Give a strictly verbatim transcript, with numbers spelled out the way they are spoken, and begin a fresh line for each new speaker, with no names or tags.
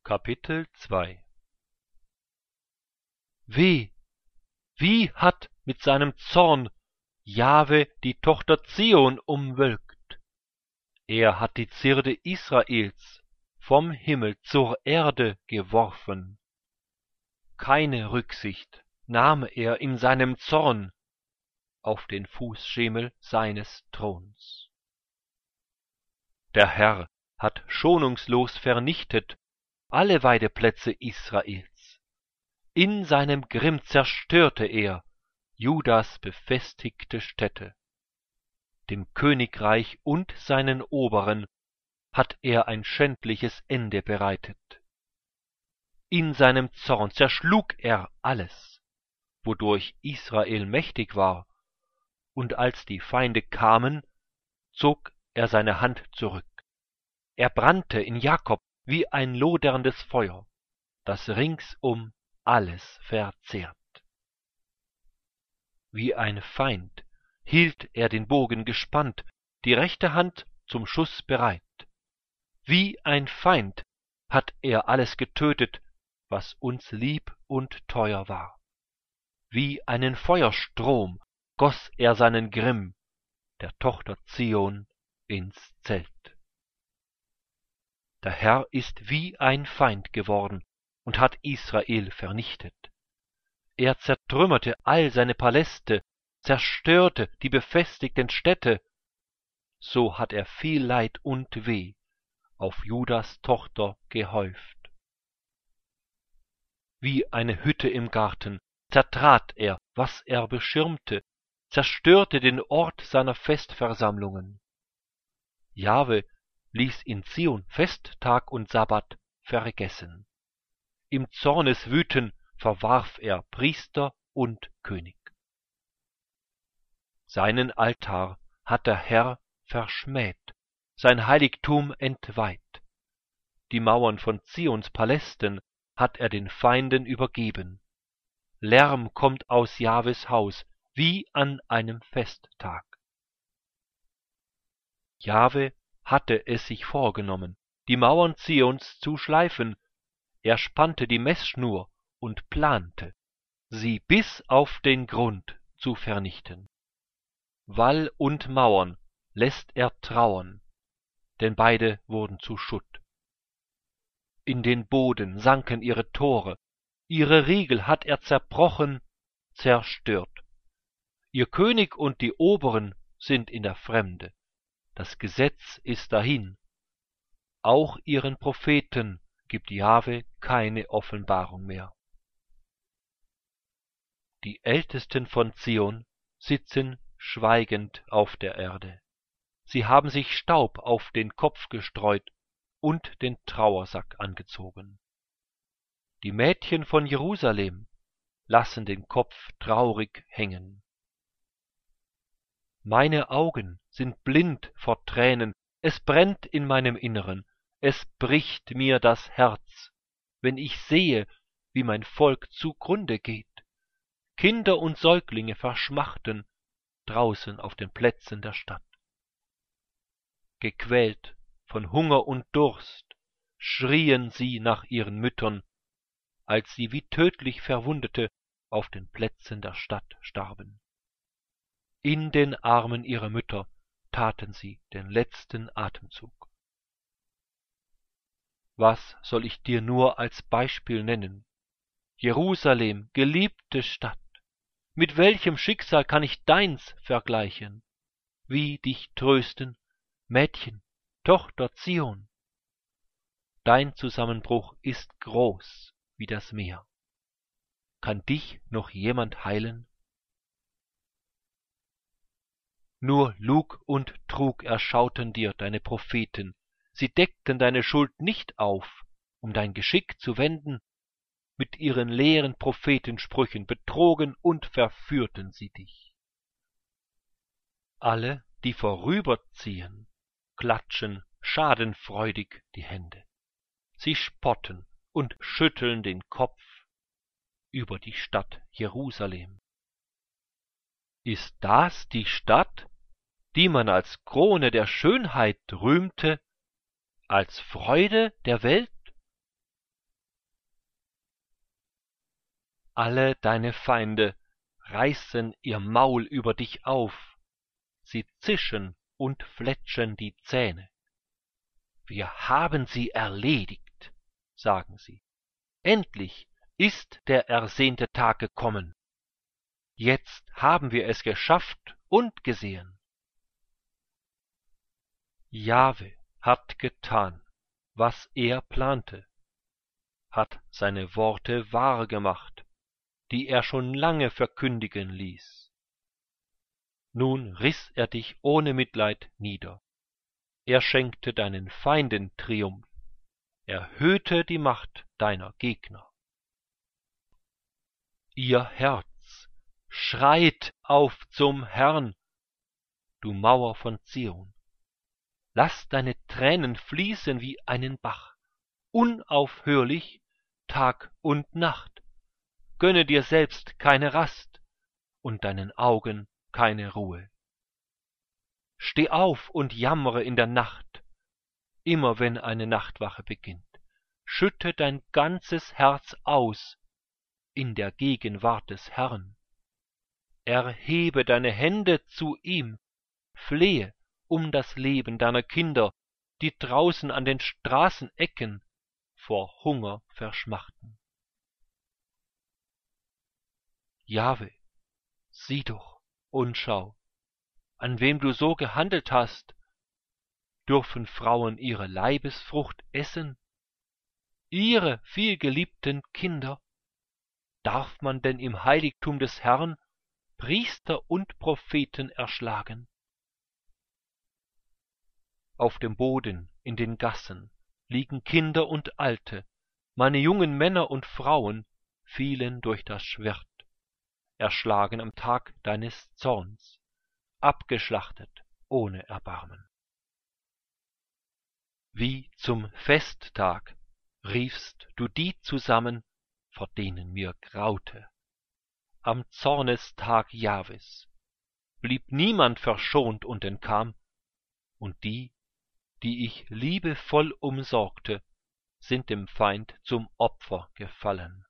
Kapitel zwei. Weh, wie hat mit seinem Zorn Jahwe die Tochter Zion umwölkt. Er hat die Zierde Israels vom Himmel zur Erde geworfen. Keine Rücksicht nahm er in seinem Zorn auf den Fußschemel seines Throns. Der Herr hat schonungslos vernichtet alle Weideplätze Israels. In seinem Grimm zerstörte er Judas befestigte Städte. Dem Königreich und seinen Oberen hat er ein schändliches Ende bereitet. In seinem Zorn zerschlug er alles, wodurch Israel mächtig war, und als die Feinde kamen, zog er seine Hand zurück. Er brannte in Jakob wie ein loderndes Feuer, das ringsum alles verzehrt. Wie ein Feind hielt er den Bogen gespannt, die rechte Hand zum Schuss bereit. Wie ein Feind hat er alles getötet, was uns lieb und teuer war. Wie einen Feuerstrom goss er seinen Grimm der Tochter Zion ins Zelt. Der Herr ist wie ein Feind geworden und hat Israel vernichtet. Er zertrümmerte all seine Paläste, zerstörte die befestigten Städte. So hat er viel Leid und Weh auf Judas Tochter gehäuft. Wie eine Hütte im Garten zertrat er, was er beschirmte, zerstörte den Ort seiner Festversammlungen. Jahwe ließ in Zion Festtag und Sabbat vergessen. Im Zorneswüten verwarf er Priester und König. Seinen Altar hat der Herr verschmäht, sein Heiligtum entweiht. Die Mauern von Zions Palästen hat er den Feinden übergeben. Lärm kommt aus Jahwes Haus, wie an einem Festtag. Jahwe hatte es sich vorgenommen, die Mauern Zions zu schleifen. Er spannte die Messschnur und plante, sie bis auf den Grund zu vernichten. Wall und Mauern lässt er trauern, denn beide wurden zu Schutt. In den Boden sanken ihre Tore, ihre Riegel hat er zerbrochen, zerstört. Ihr König und die Oberen sind in der Fremde, das Gesetz ist dahin. Auch ihren Propheten gibt Jahwe keine Offenbarung mehr. Die Ältesten von Zion sitzen schweigend auf der Erde. Sie haben sich Staub auf den Kopf gestreut und den Trauersack angezogen. Die Mädchen von Jerusalem lassen den Kopf traurig hängen. Meine Augen sind blind vor Tränen, es brennt in meinem Inneren, es bricht mir das Herz, wenn ich sehe, wie mein Volk zugrunde geht. Kinder und Säuglinge verschmachten draußen auf den Plätzen der Stadt. Gequält von Hunger und Durst schrien sie nach ihren Müttern, als sie wie tödlich Verwundete auf den Plätzen der Stadt starben. In den Armen ihrer Mütter taten sie den letzten Atemzug. Was soll ich dir nur als Beispiel nennen? Jerusalem, geliebte Stadt, mit welchem Schicksal kann ich deins vergleichen? Wie dich trösten, Mädchen, Tochter Zion? Dein Zusammenbruch ist groß wie das Meer. Kann dich noch jemand heilen? Nur Lug und Trug erschauten dir deine Propheten, sie deckten deine Schuld nicht auf, um dein Geschick zu wenden. Mit ihren leeren Prophetensprüchen betrogen und verführten sie dich. Alle, die vorüberziehen, klatschen schadenfreudig die Hände. Sie spotten und schütteln den Kopf über die Stadt Jerusalem. Ist das die Stadt, die man als Krone der Schönheit rühmte, als Freude der Welt? Alle deine Feinde reißen ihr Maul über dich auf, sie zischen und fletschen die Zähne. Wir haben sie erledigt, sagen sie. Endlich ist der ersehnte Tag gekommen. Jetzt haben wir es geschafft und gesehen. Jahwe hat getan, was er plante, hat seine Worte wahr gemacht, die er schon lange verkündigen ließ. Nun riß er dich ohne Mitleid nieder. Er schenkte deinen Feinden Triumph, erhöhte die Macht deiner Gegner. Ihr Herz schreit auf zum Herrn, du Mauer von Zion. Lass deine Tränen fließen wie einen Bach, unaufhörlich Tag und Nacht. Gönne dir selbst keine Rast und deinen Augen keine Ruhe. Steh auf und jammere in der Nacht, immer wenn eine Nachtwache beginnt. Schütte dein ganzes Herz aus in der Gegenwart des Herrn. Erhebe deine Hände zu ihm, flehe um das Leben deiner Kinder, die draußen an den Straßenecken vor Hunger verschmachten. Jahwe, sieh doch und schau, an wem du so gehandelt hast. Dürfen Frauen ihre Leibesfrucht essen? Ihre vielgeliebten Kinder? Darf man denn im Heiligtum des Herrn Priester und Propheten erschlagen? Auf dem Boden, in den Gassen, liegen Kinder und Alte, meine jungen Männer und Frauen fielen durch das Schwert, erschlagen am Tag deines Zorns, abgeschlachtet ohne Erbarmen. Wie zum Festtag riefst du die zusammen, vor denen mir graute. Am Zornestag Jahwes blieb niemand verschont und entkam, und die, die ich liebevoll umsorgte, sind dem Feind zum Opfer gefallen.